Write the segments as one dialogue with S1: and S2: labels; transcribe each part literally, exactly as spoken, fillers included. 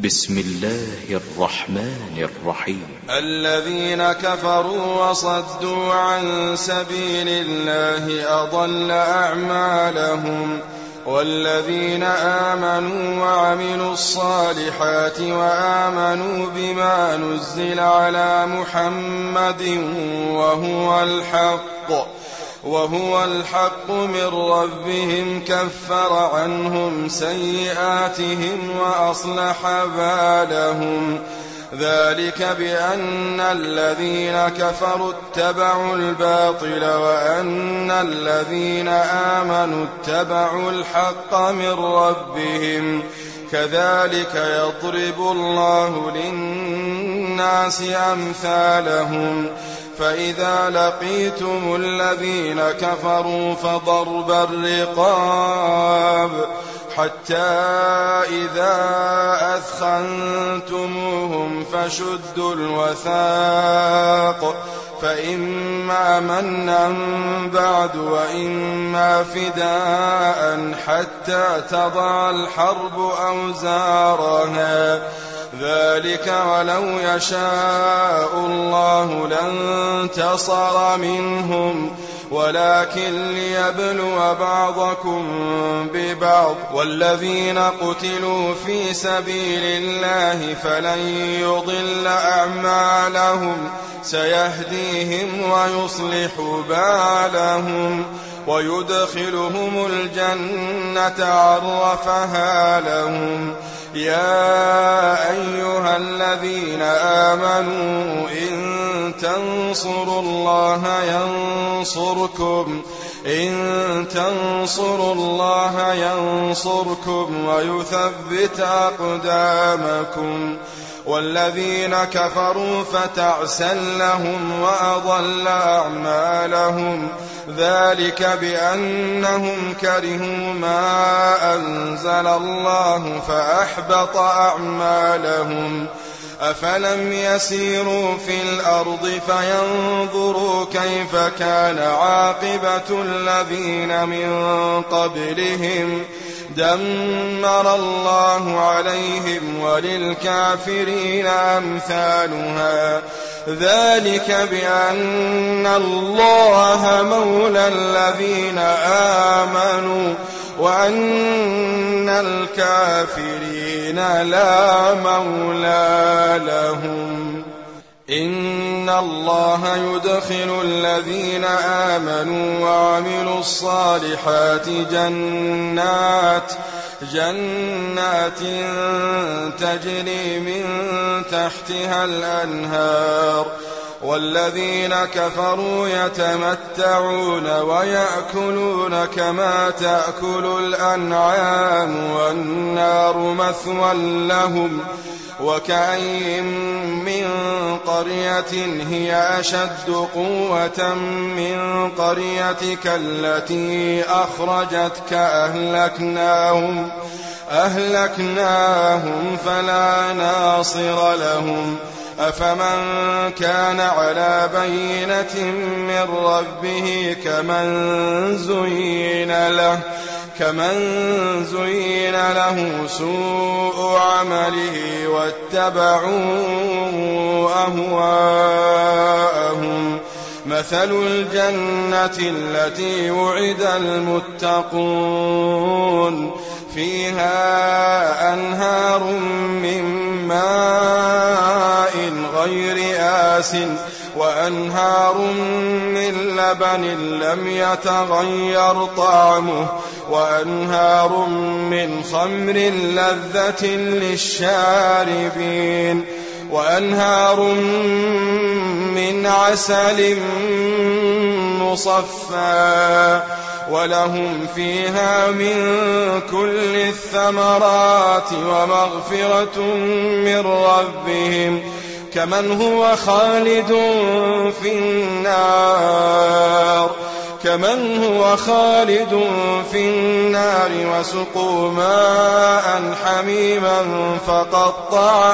S1: بسم الله الرحمن الرحيم.
S2: الذين كفروا وصدوا عن سبيل الله أضل أعمالهم، والذين آمنوا وعملوا الصالحات وآمنوا بما نزل على محمد وهو الحق وهو الحق من ربهم كفر عنهم سيئاتهم وأصلح بالهم. ذلك بأن الذين كفروا اتبعوا الباطل وأن الذين آمنوا اتبعوا الحق من ربهم. كذلك يضرب الله للناس أمثالهم. فإذا لقيتم الذين كفروا فضرب الرقاب حتى إذا أثخنتموهم فشدوا الوثاق، فإما منا بعد وإما فداء حتى تضع الحرب أوزارها. ذلك ولو يشاء الله لانتصر منهم، ولكن ليبلو بعضكم ببعض. والذين قتلوا في سبيل الله فلن يضل أعمالهم، سيهديهم ويصلح بالهم ويدخلهم الجنة عرفها لهم. يا أيها الذين آمنوا إن تنصروا الله ينصركم إن تنصروا الله ينصركم ويثبت أقدامكم. والذين كفروا فتعسا لهم وأضل أعمالهم. ذلك بأنهم كرهوا ما أنزل الله فأحبط أعمالهم. أفلم يسيروا في الأرض فينظروا كيف كان عاقبة الذين من قبلهم. دمر الله عليهم وللكافرين أمثالها. ذلك بأن الله مولى الذين آمنوا وأن الكافرين لا مولى لهم. إن الله يدخل الذين آمنوا وعملوا الصالحات جنات جنات تجري من تحتها الأنهار. والذين كفروا يتمتعون ويأكلون كما تأكل الأنعام والنار مثوى لهم. وكأين من قرية هي أشد قوة من قريتك التي أخرجتك أهلكناهم أهلكناهم فلا ناصر لهم. أفمن كان على بينة من ربه كمن زين له كمن زين له سوء عمله واتبعوا أهواءهم. مثل الجنة التي وعد المتقون فيها أنهار من ماء غير آسٍ وأنهار من لبن لم يتغير طعمه وأنهار من خمر لذة للشاربين وأنهار من عسل مصفى ولهم فيها من كل الثمرات ومغفرة من ربهم كمن هو خالد في النار كمن هو خالد في النار وسقوا ماء حميما فقطع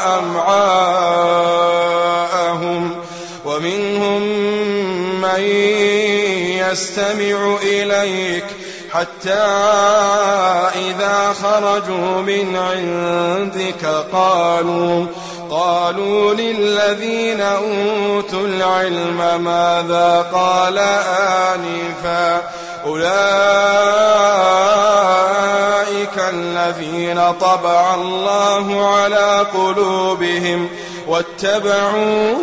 S2: أمعاءهم ومنهم من يستمع إليك حتى إذا خرجوا من عندك قالوا قالوا للذين أوتوا العلم ماذا قال آنفا أولئك الذين طبع الله على قلوبهم واتبعوا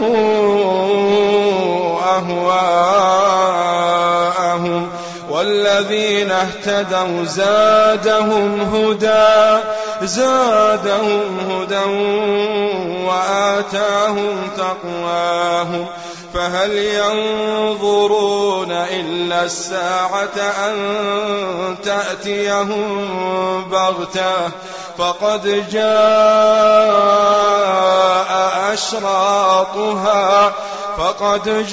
S2: أهواءهم والذين اهتدوا زادهم هدى زادهم هدى وآتاهم تقواهم فهل ينظرون إلا الساعة أن تأتيهم بغتة فقد جاء أشراطها فقد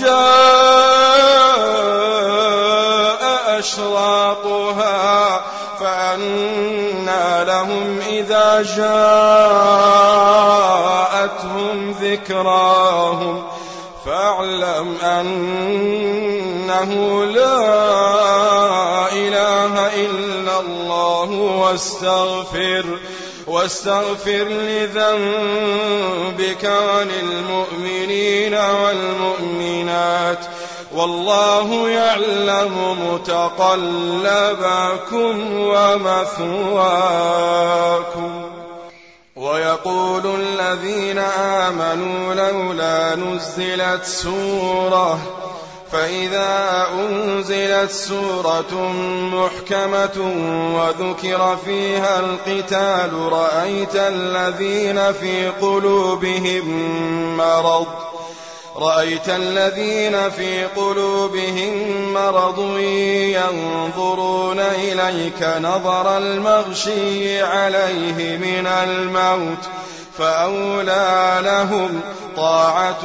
S2: جاء أشراطها فأنى لهم إذا جاءتهم ذكراهم فاعلم أنه لا إله إلا الله واستغفر واستغفر لذنبك وللمؤمنين والمؤمنات والله يعلم متقلبكم ومثواكم. ويقول الذين آمنوا لولا نزلت سورة فإذا أنزلت سورة محكمة وذكر فيها القتال رأيت الذين في قلوبهم مرض رأيت الذين في قلوبهم مرض ينظرون إليك نظر المغشي عليه من الموت فأولى لهم طاعة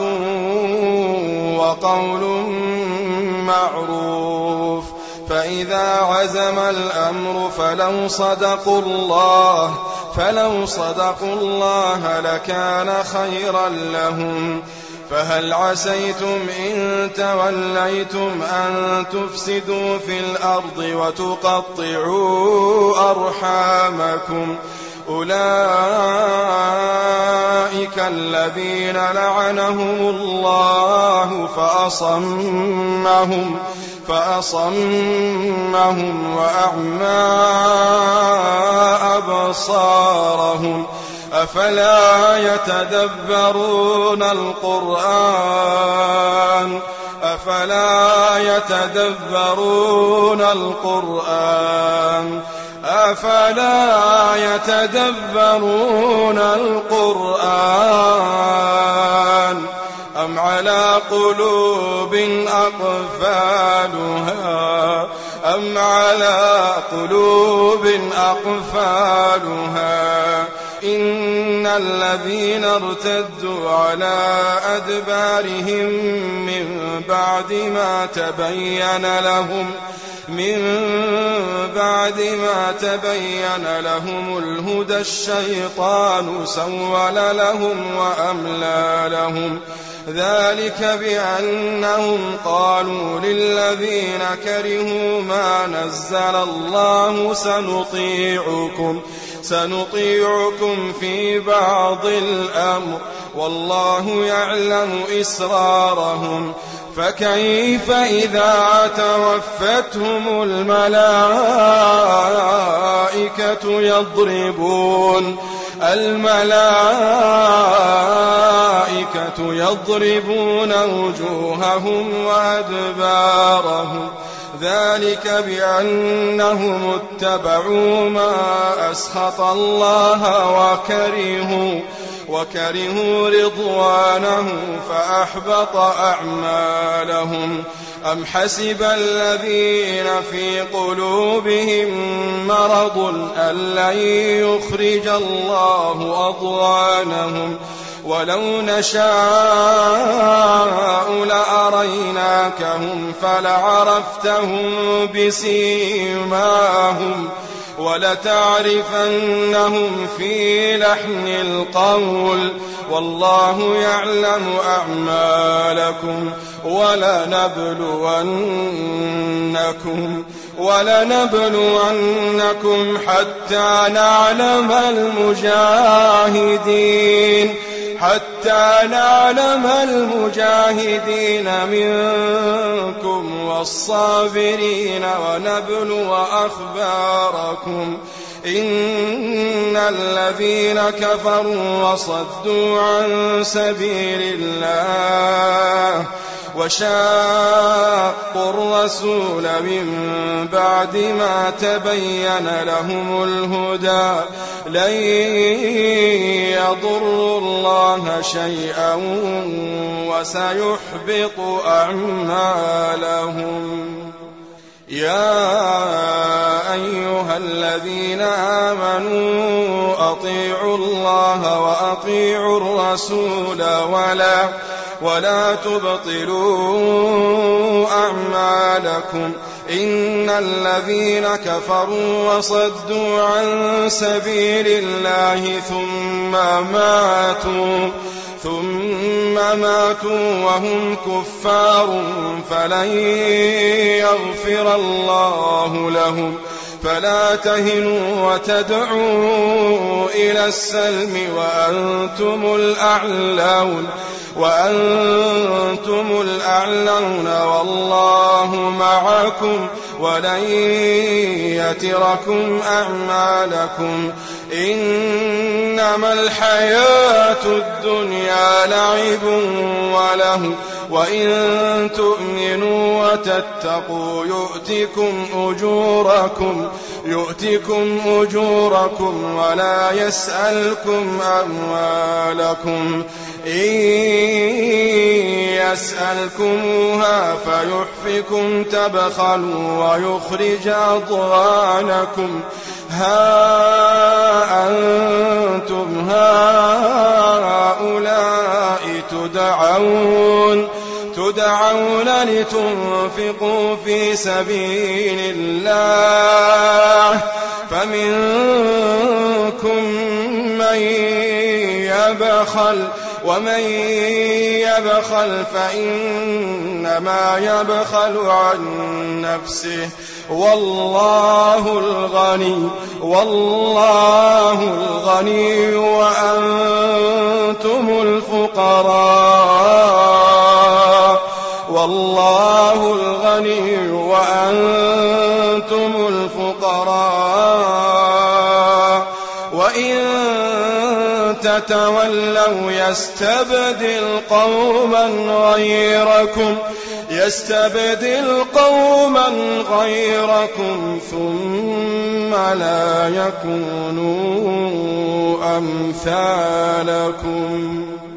S2: وقول معروف فإذا عزم الأمر فلو صدقوا الله فلو صدقوا الله لكان خيرا لهم فهل عسيتم إن توليتم أن تفسدوا في الأرض وتقطعوا أرحامكم أولئك الذين لعنهم الله فأصمهم فأصمهم وأعمى أبصارهم أفلا يتدبرون القرآن أفلا يتدبرون القرآن أفلا يتدبرون القرآن أم على قلوب أقفالها أم على قلوب أقفالها إن الذين ارتدوا على أدبارهم من بعد ما تبين لهم من بعد ما تبين لهم الهدى الشيطان سول لهم وأملى لهم ذلك بأنهم قالوا للذين كرهوا ما نزل الله سنطيعكم سنطيعكم في بعض الأمر والله يعلم إسرارهم فكيف إذا توفتهم الملائكة يضربون الملائكة يضربون وجوههم وأدبارهم ذلك بأنهم اتبعوا ما أسخط الله وكرهوا وكرهوا رضوانه فأحبط أعمالهم أم حسب الذين في قلوبهم مرض أن لن يخرج الله أضغانهم ولو نشاء لأريناكهم فلعرفتهم بسيماهم ولتعرفنهم في لحن القول والله يعلم أعمالكم ولنبلونكم ولنبلونكم حتى نعلم المجاهدين حتى نعلم المجاهدين منكم والصابرين ونبلو أخباركم إن الذين كفروا وصدوا عن سبيل الله وشاقوا الرسول من بعد ما تبين لهم الهدى لن يضروا الله شيئا وسيحبط أعمالهم. يا أيها الذين آمنوا أطيعوا الله وأطيعوا الرسول ولا ولا تبطلوا أعمالكم إن الذين كفروا وصدوا عن سبيل الله ثم ماتوا ثم ماتوا وهم كفار فلن يغفر الله لهم فلا تهنوا وتدعوا إلى السلم وأنتم الأعلون وأنتم الأعلون والله معكم ولن يتركم أعمالكم إنما الحياة الدنيا لعب وله وإن تؤمنوا وتتقوا يؤتكم أجوركم يؤتكم أجوركم ولا يسألكم أموالكم إن يسألكموها فيحفكم تبخلوا ويخرج أضغانكم ها أنتم هؤلاء تدعون تدعون لتنفقوا في سبيل الله فمنكم من يبخل ومن يبخل فإنما يبخل عن نفسه والله الغني والله الغني وأنتم الفقراء والله الغني وأنتم الفقراء وإن تتولوا يستبدل قوما غيركم يستبدل قوما غيركم ثم لا يكونوا أمثالكم.